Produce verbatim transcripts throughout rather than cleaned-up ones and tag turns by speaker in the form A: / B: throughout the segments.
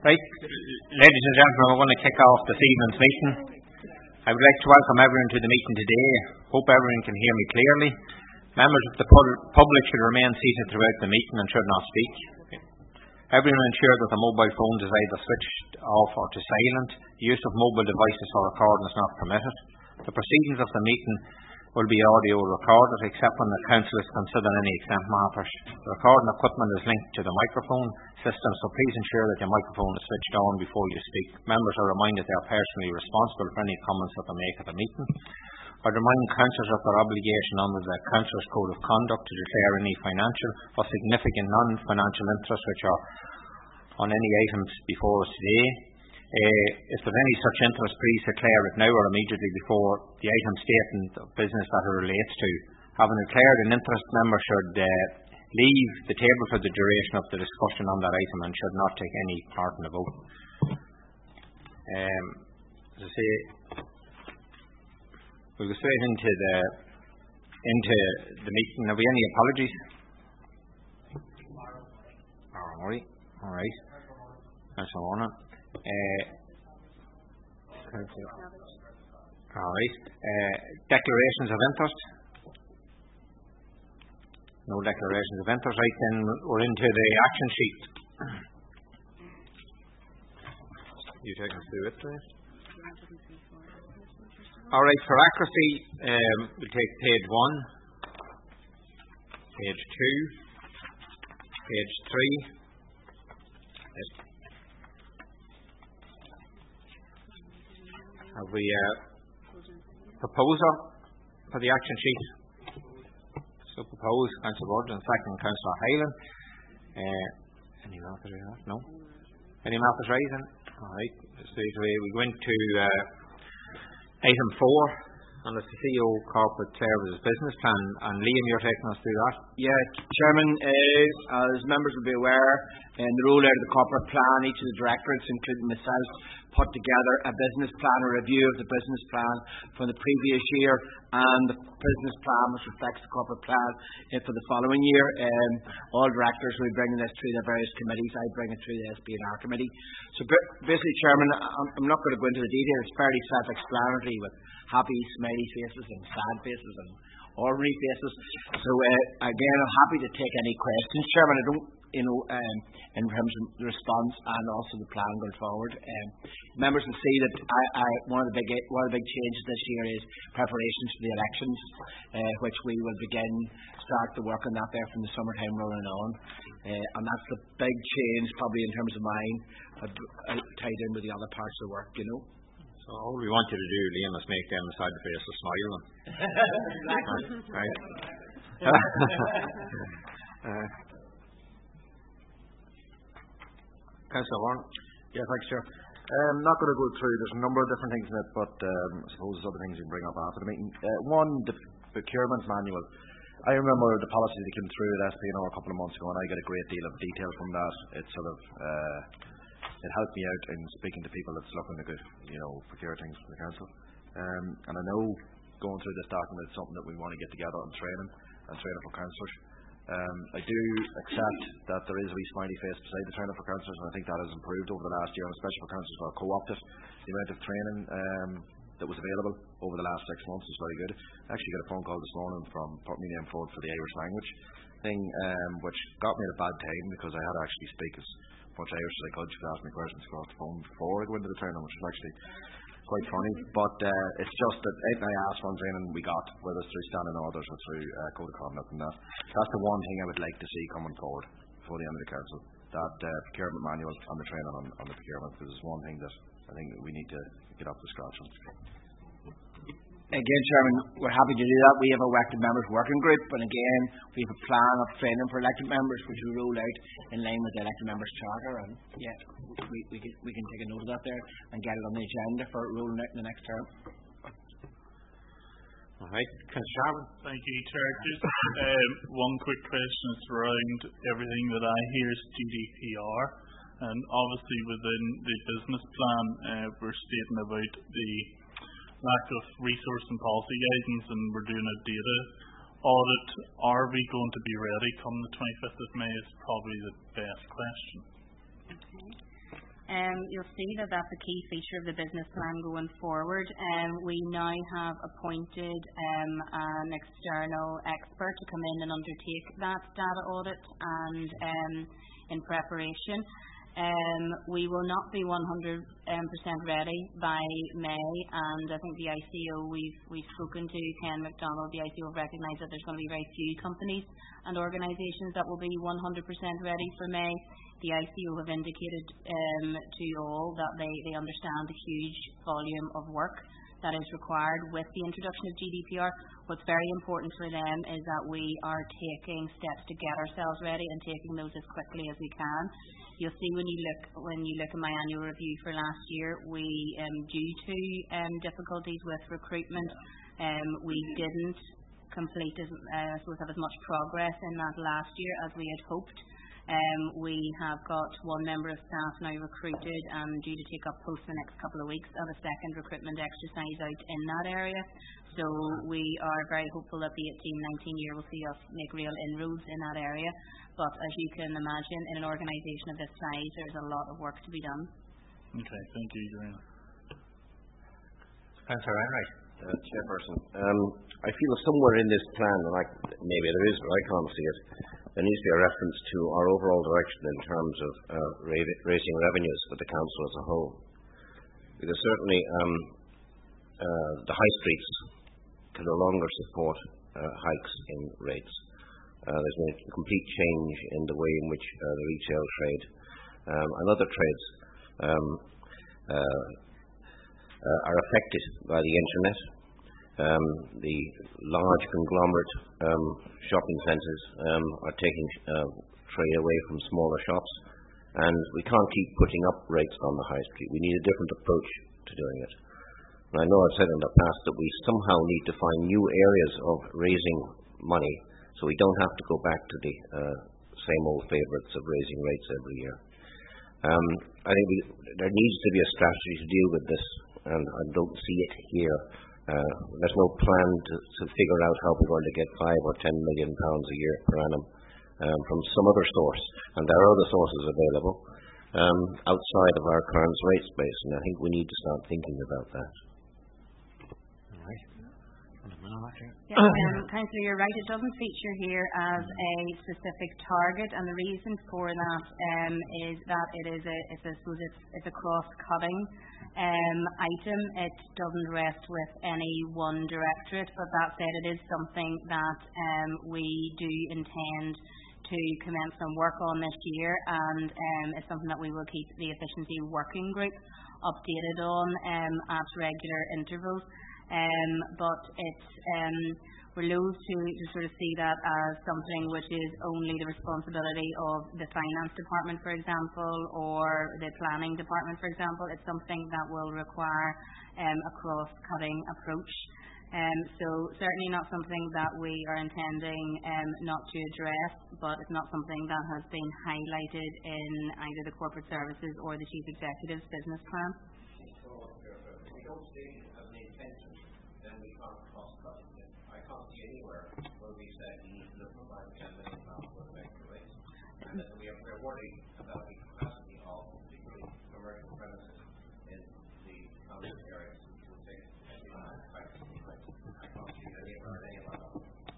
A: Right, ladies and gentlemen, we're going to kick off this evening's meeting. I would like to welcome everyone to the meeting today. Hope everyone can hear me clearly. Members of the pub- public should remain seated throughout the meeting and should not speak. Everyone ensure that the mobile phones is either switched off or to silent. The use of mobile devices for recording is not permitted. The proceedings of the meeting will be audio recorded, except when the Council is considering any exempt matters. The recording equipment is linked to the microphone system, so please ensure that your microphone is switched on before you speak. Members are reminded they are personally responsible for any comments that they make at the meeting. I remind councillors of their obligation under the Councillors' Code of Conduct to declare any financial or significant non-financial interests which are on any items before us today. Uh, if there's any such interest, please declare it now or immediately before the item stating the business that it relates to. Having declared an interest, members should uh, leave the table for the duration of the discussion on that item and should not take any part in the vote. Um, as I say, we'll go straight into the into the meeting. Have we any apologies? All right, all right. That's all on it. Uh, all right. Uh, declarations of interest. No declarations of interest. Right, then we're into the action sheet. You take us through it, please. All right. For accuracy, um, we'll take page one, page two, page three. Yes. Have we a uh, proposer for the action sheet? So proposed, Councillor Burge, and second, Councillor Hyland. Uh, any matters raised? No. Any matters raised? All right. Straight away we go into uh, item four, and it's the C E O Corporate Services Business Plan. And Liam, you're taking us through that.
B: Yeah, Chairman. Uh, as members will be aware, in the rollout of the corporate plan, each of the directorates, including myself, put together a business plan, a review of the business plan for the previous year and the business plan which reflects the corporate plan for the following year. Um, all directors will be bringing this through their various committees. I bring it through the S B and R committee. So basically, Chairman, I'm not going to go into the detail. It's fairly self-explanatory with happy, smiley faces and sad faces and ordinary faces. So uh, again, I'm happy to take any questions, Chairman. I don't you know, um, in terms of the response and also the plan going forward. Um, members will see that I, I, one of the big one of the big changes this year is preparations for the elections, uh, which we will begin start the work on that there from the summertime rolling on, uh, and that's the big change probably in terms of mine, uh, tied in with the other parts of the work, you know.
A: So all we want you to do, Liam, is make them beside the face a smile. Right. uh, Councillor Warren.
C: Yeah, thanks, Chair. I'm um, not going to go through, there's a number of different things in it, but um, I suppose there's other things you can bring up after the meeting. Uh, one, the procurement manual. I remember the policy that came through at S P N R a couple of months ago, and I got a great deal of detail from that. It sort of, uh, it helped me out in speaking to people that's looking to, good, you know, procure things from the council. Um, and I know going through this document is something that we want to get together and training, and training for councillors. Um, I do accept that there is a wee smiley face beside the training for councillors, and I think that has improved over the last year, and especially for councillors who are co-opted. The amount of training um, that was available over the last six months is very good. I actually got a phone call this morning from put me name forward for the Irish language thing, um, which got me at a bad time because I had to actually speak as much Irish as I could. She could ask me questions across the phone before I go into the training, which was actually quite funny, but uh, it's just that anything I asked for training we got, whether it's through standing orders or through uh, code of conduct, and that that's the one thing I would like to see coming forward before the end of the council, that uh, procurement manual and the training on, on the procurement, because it's one thing that I think we need to get up to scratch on.
B: Again, Chairman, we're happy to do that. We have a elected members working group, and again, we have a plan of training for elected members, which we roll out in line with the elected members charter. And yeah, we we can, we can take a note of that there and get it on the agenda for rolling out in the next term.
A: All right, Councillor Sharman.
D: Thank you, Chair. Just um, one quick question is around everything that I hear is G D P R, and obviously within the business plan, uh, we're stating about the lack of resource and policy guidance, and we're doing a data audit. Are we going to be ready come the twenty-fifth of May is probably the best question.
E: Okay. Um, you'll see that that's a key feature of the business plan going forward. Um, we now have appointed um, an external expert to come in and undertake that data audit and um, in preparation. Um, we will not be one hundred percent ready by May, and I think the I C O, we've, we've spoken to Ken McDonald, the I C O recognised that there's going to be very few companies and organisations that will be one hundred percent ready for May. The I C O have indicated um, to all that they, they understand the huge volume of work that is required with the introduction of G D P R. What's very important for them is that we are taking steps to get ourselves ready and taking those as quickly as we can. You'll see when you look when you look at my annual review for last year, we um, due to um, difficulties with recruitment, um, we didn't complete as uh, suppose have as much progress in that last year as we had hoped. Um, we have got one member of staff now recruited and due to take up posts the next couple of weeks and a second recruitment exercise out in that area. So we are very hopeful that the eighteen nineteen year will see us make real inroads in that area. But as you can imagine, in an organisation of this size, there's a lot of work to be done.
D: Okay, thank you, Joanne.
A: Councillor Enright.
F: Uh, Chairperson, um, I feel somewhere in this plan, and I, maybe there is, but I can't see it, there needs to be a reference to our overall direction in terms of uh, ra- raising revenues for the council as a whole. Because certainly um, uh, the high streets can no longer support uh, hikes in rates. Uh, there's been a complete change in the way in which uh, the retail trade um, and other trades um, uh, uh, are affected by the internet. Um, the large conglomerate um, shopping centres um, are taking uh, trade away from smaller shops, and we can't keep putting up rates on the high street. We need a different approach to doing it. And I know I've said in the past that we somehow need to find new areas of raising money, so we don't have to go back to the uh, same old favourites of raising rates every year. Um, I think we, there needs to be a strategy to deal with this, and I don't see it here. Uh, there's no plan to, to figure out how we're going to get five or ten million pounds a year per annum um, from some other source, and there are other sources available um, outside of our current rate space, and I think we need to start thinking about that.
A: All right.
E: Yeah, um, Councillor, you're right. It doesn't feature here as a specific target, and the reason for that um, is that it is a, it's a, suppose it's, it's a cross-cutting um, item. It doesn't rest with any one directorate, but that said, it is something that um, we do intend to commence some work on this year, and um, it's something that we will keep the efficiency working group updated on um, at regular intervals. Um, but it's um, we're loath to, to sort of see that as something which is only the responsibility of the finance department, for example, or the planning department, for example. It's something that will require um, a cross-cutting approach. Um, so certainly not something that we are intending um, not to address, but it's not something that has been highlighted in either the corporate services or the chief executive's business plan.
F: And that we are, we're worried about the capacity of the commercial premises in the common areas, which will take quite some time. I can't see any of any of that.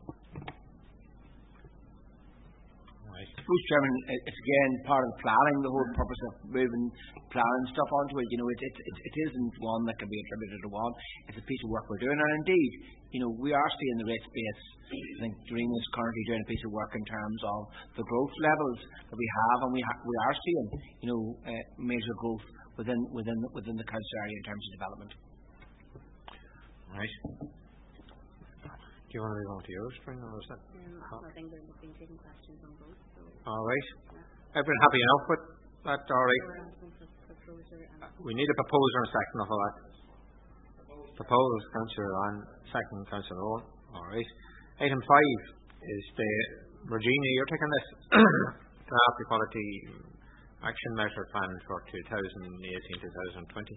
B: Bruce Chairman, it's again part of planning, the whole purpose of moving planning stuff onto it. You know, it, it, it, it isn't one that can be attributed to one. It's a piece of work we're doing, and indeed, you know, we are seeing the rate space. I think Doreen is currently doing a piece of work in terms of the growth levels that we have, and we ha- we are seeing, you know, uh, major growth within within within the council area in terms of development.
A: Right. Do you want to move on to yours, Spring, or is that?
E: Um, I think we've been taking questions on both. So.
A: All right. Yeah. Everyone happy enough with that? All right. We need a proposer and second of that. Proposed, Councillor on, second, Councillor Owen. All right. Item five is the Regina. You're taking this draft equality action measure plan for two thousand eighteen to two thousand twenty.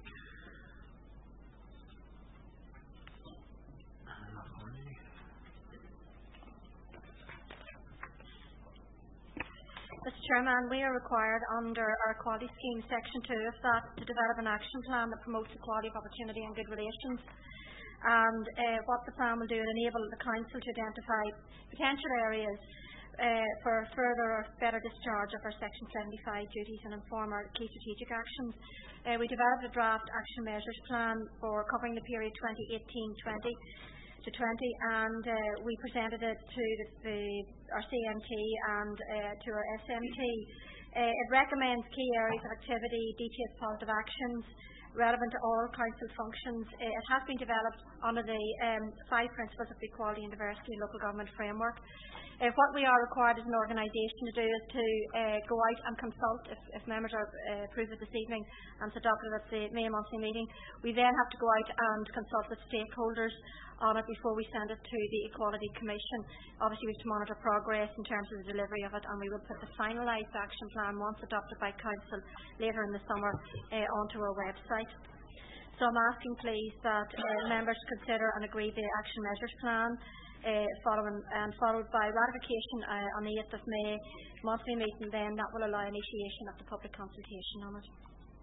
G: Mister Chairman, we are required under our Equality Scheme, Section two of that, to develop an action plan that promotes equality of opportunity and good relations. And uh, what the plan will do is enable the Council to identify potential areas uh, for further or better discharge of our Section seventy-five duties and inform our key strategic actions. Uh, we developed a draft action measures plan for covering the period twenty eighteen twenty to twenty, and uh, we presented it to the, the, our C M T and uh, to our S M T. Uh, it recommends key areas of activity, details positive actions relevant to all council functions. Uh, it has been developed under the um, five principles of equality and diversity in local government framework. Uh, what we are required as an organisation to do is to uh, go out and consult, if, if members are uh, approved it this evening and it's adopted at the May monthly meeting. We then have to go out and consult with stakeholders on it before we send it to the Equality Commission. Obviously we have to monitor progress in terms of the delivery of it, and we will put the finalised action plan once adopted by Council later in the summer uh, onto our website. So I'm asking please that uh, members consider and agree the action measures plan uh, following, and followed by ratification uh, on the eighth of May monthly meeting. Then that will allow initiation of the public consultation on it.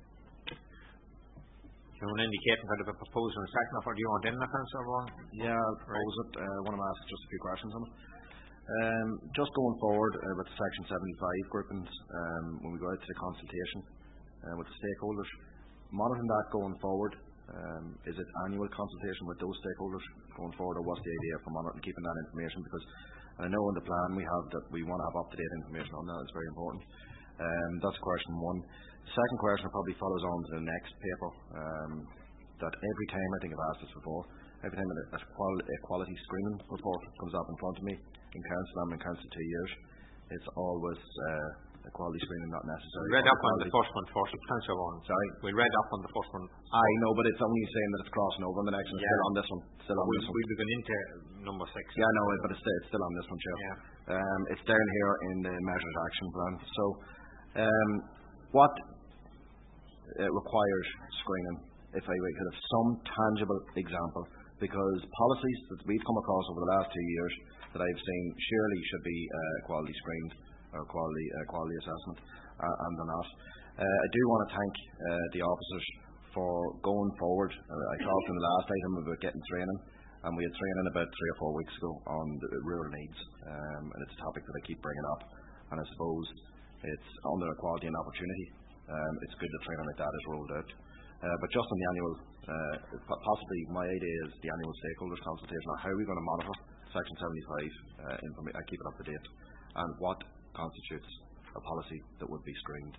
A: You want to indicate whether the proposal and second, or do you want in the Councillor Vaughan?
C: Yeah, I'll propose it. I uh, want to ask just a few questions on it. Um, just going forward uh, with Section seventy-five groupings, um, when we go out to the consultation uh, with the stakeholders, monitoring that going forward, um, is it annual consultation with those stakeholders going forward, or what's the idea for monitoring, keeping that information? Because I know in the plan we have that we want to have up-to-date information on that. It's very important. Um, that's question one. Second question probably follows on to the next paper. Um, that every time, I think I've asked this before, every time a, a quality screening report comes up in front of me in council, I'm in council two years, it's always uh, a quality screening not necessary.
A: We read up on the first one first, Councillor Vaughan.
C: Sorry?
A: We read up on the first one.
C: I know, but it's only saying that it's crossing over on the next one. It's
A: yeah.
C: still on this one. Still on
A: we,
C: this one.
A: We'll be going into number six.
C: Yeah, no, but it's, it's still on this one, Chair.
A: Yeah.
C: Um, it's down here in the measures action plan. So, um, what uh, requires screening? If I could have some tangible example, because policies that we've come across over the last two years that I've seen surely should be uh, quality screened or quality uh, quality assessment, uh, and they're not. Uh, I do want to thank uh, the officers for going forward. Uh, I talked in the last item about getting training, and we had training about three or four weeks ago on the rural needs, um, and it's a topic that I keep bringing up, and I suppose it's under equality and opportunity. Um, it's good that training like that is rolled out. Uh, but just on the annual, uh, possibly my idea is the annual stakeholders consultation on how are we going to monitor Section seventy-five, uh, informa- uh, keep it up to date, and what constitutes a policy that would be screened.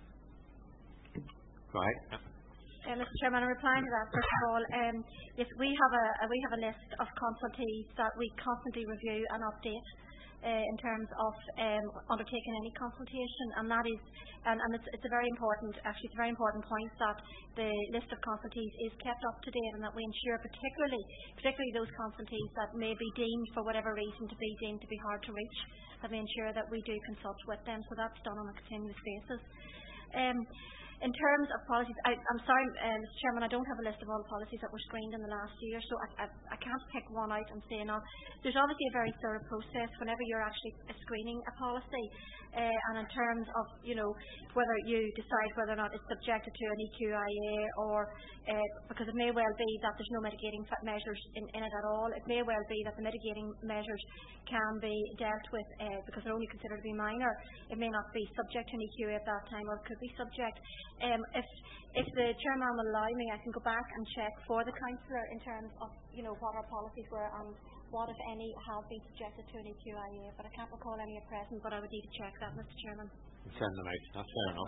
A: Go ahead.
G: Uh, Mister Chairman, in replying to that, first of all, um, yes, we have a, a we have a list of consultees that we constantly review and update uh, in terms of um, undertaking any consultation, and that is, and, and it's, it's a very important, actually, it's a very important point that the list of consultees is kept up to date, and that we ensure, particularly, particularly those consultees that may be deemed, for whatever reason, to be deemed to be hard to reach, that we ensure that we do consult with them. So that's done on a continuous basis. Um, In terms of policies, I, I'm sorry, uh, Mister Chairman, I don't have a list of all the policies that were screened in the last year, so I, I, I can't pick one out and say no. There's obviously a very thorough process whenever you're actually screening a policy, uh, and in terms of, you know, whether you decide whether or not it's subjected to an E Q I A, or uh, because it may well be that there's no mitigating measures in, in it at all. It may well be that the mitigating measures can be dealt with uh, because they're only considered to be minor. It may not be subject to an E Q A at that time, or it could be subject. Um, if if the chairman will allow me, I can go back and check for the councillor in terms of, you know, what our policies were and what, if any, have been subjected to an E Q I A. But I can't recall any at present, but I would need to check that, Mister Chairman.
A: Send them out. That's fair enough.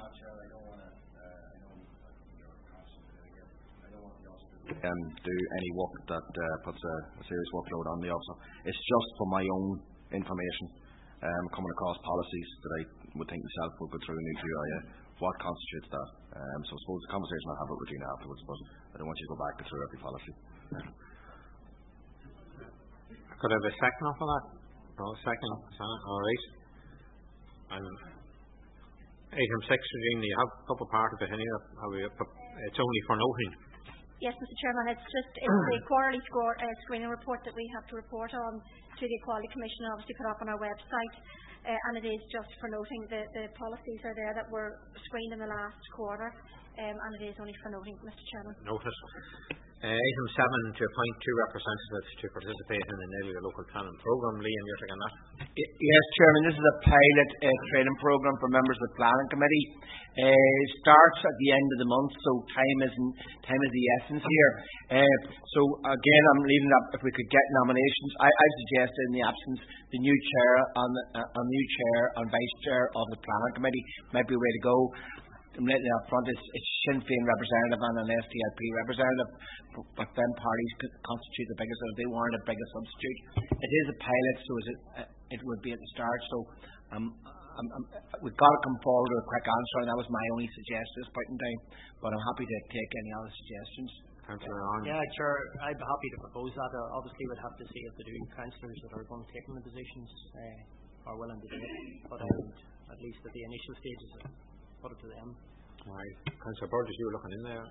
C: Um, do any work that uh, puts a, a serious workload on the officer. It's just for my own information, um, coming across policies that I would think myself would go through an E Q I A. What constitutes that? Um, so I suppose the conversation I'll have with Regina afterwards, but I don't want you to go back and through every policy.
A: Could I have a second off of that? No, second. All right. And item six, Regina, you have a couple part of it in here. It's only for noting.
G: Yes, Mister Chairman, it's just it's the quarterly score, uh, screening report that we have to report on to the Equality Commission, obviously put up on our website, uh, and it is just for noting the, the policies are there that were screened in the last quarter, um, and it is only for noting, Mister Chairman.
A: Noted. Uh, item seven, to appoint two representatives to participate in the Nilga Local Planning Programme. Liam, you're taking that?
B: Yes, Chairman, this is a pilot uh, training programme for members of the Planning Committee. Uh, it starts at the end of the month, so time is time is the essence here. Uh, so again, I'm leaving up if we could get nominations. I, I suggested in the absence the new chair on the uh, on new chair and vice chair of the Planning Committee might be a way to go. I'm letting it up front. It's, it's Sinn Féin representative and an S D L P representative, but them parties could constitute the biggest. If they weren't a biggest substitute, it is a pilot, so is it, uh, it would be at the start. So um, I'm, I'm, we've got to come forward with a quick answer, and that was my only suggestion at this point in time. But I'm happy to take any other suggestions.
A: Councillor Arn.
H: Yeah, Chair, I'd be happy to propose that. Uh, obviously, we'd have to see if the two councillors that are going to take the positions uh, are willing to do it. But um, at least at the initial stages, put it to them.
A: All right. Councillor Burgess, you were looking in there.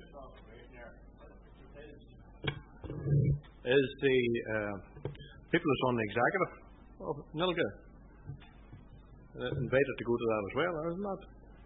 I: Is the uh, people that's on the executive of Nilga uh, invited to go to that as well, or isn't that?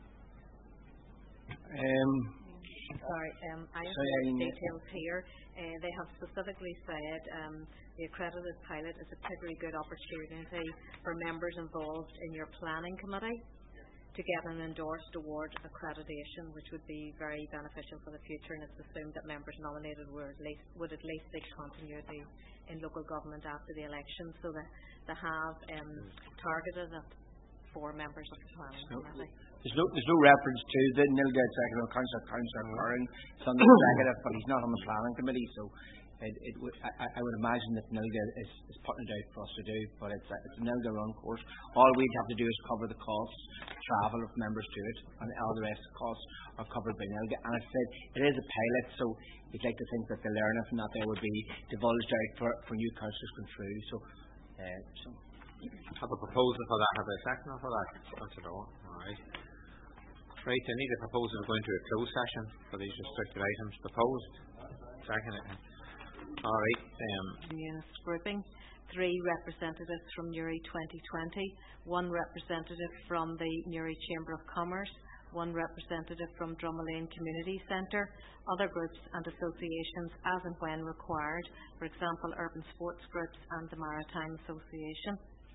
B: Um,
J: Sorry, um, I have
B: Sorry,
J: the
B: I-
J: details here. Uh, they have specifically said um, the accredited pilot is a particularly good opportunity for members involved in your planning committee to get an endorsed award accreditation, which would be very beneficial for the future, and it's assumed that members nominated were at least, would at least seek continuity in local government after the election, so that they have um, targeted it for members of the planning committee.
B: There's no, there's no reference to the Nilga executive. Councillor Councillor Curran is on the executive, but he's not on the planning committee, so it, it would, I, I would imagine that Nilga is, is putting it out for us to do, but it's a, it's a Nilga run course. All we'd have to do is cover the costs, travel of members to it, and all the rest of the costs are covered by Nilga. And as I said, it is a pilot, so you'd like to think that the learning from that there would be divulged out for, for new councillors going through. So, uh, so
A: Have a proposal for that. Have a second for that. Councillor Owen. All right. Right, I need a proposal to go into a closed session for these restricted items. Proposed. Second. All right. Um,
J: Units grouping. Three representatives from Newry twenty twenty, one representative from the Newry Chamber of Commerce, one representative from Drummalane Community Centre, other groups and associations as and when required, for example, urban sports groups and the Maritime Association.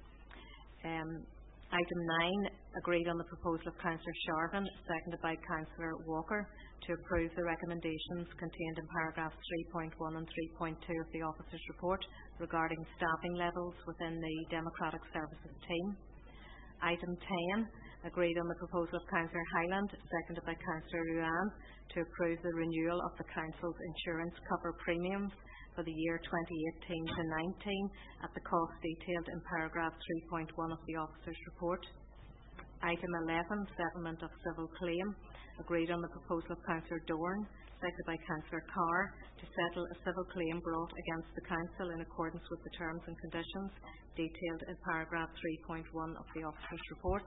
J: Um, Item nine, agreed on the proposal of Councillor Sharvin, seconded by Councillor Walker, to approve the recommendations contained in paragraphs three point one and three point two of the Officers' Report regarding staffing levels within the Democratic Services team. Item ten, agreed on the proposal of Councillor Hyland, seconded by Councillor Ruan, to approve the renewal of the Council's insurance cover premiums for the year twenty eighteen to nineteen at the cost detailed in paragraph three point one of the Officers' Report. Item eleven, settlement of civil claim, agreed on the proposal of Councillor Dorn, seconded by Councillor Carr, to settle a civil claim brought against the Council in accordance with the terms and conditions detailed in paragraph three point one of the Officers' Report.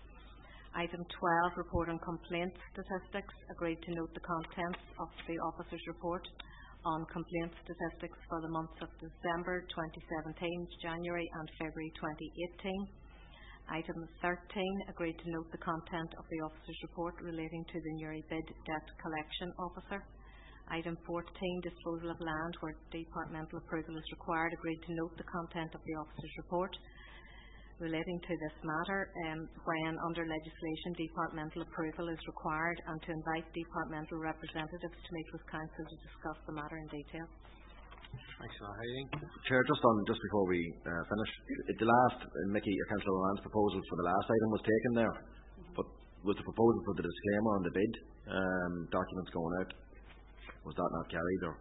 J: Item twelve, report on complaints statistics, agreed to note the contents of the Officers' Report on complaint statistics for the months of December twenty seventeen, January and February twenty eighteen. Item thirteen, agreed to note the content of the Officers' Report relating to the Newry Bid Debt Collection Officer. Item fourteen, disposal of land where departmental approval is required, agreed to note the content of the Officers' Report relating to this matter, um, when under legislation departmental approval is required, and to invite departmental representatives to meet with Council to discuss the matter in detail.
A: Thanks, Heidi.
C: Chair, just on just before we uh, finish, it, the last uh, Mickey or Councillor Moran's proposal for the last item was taken there, but was the proposal for the disclaimer on the bid um, documents going out, was that not carried or?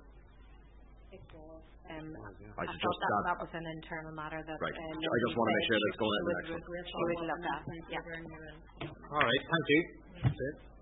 J: Um,
C: I
J: I
C: suggest
J: thought that,
C: that,
J: that was an internal matter that
C: right.
J: uh,
C: I just want to make sure that's going in the next one.
J: she would look at. Yeah.
A: All right. Thank you. That's it.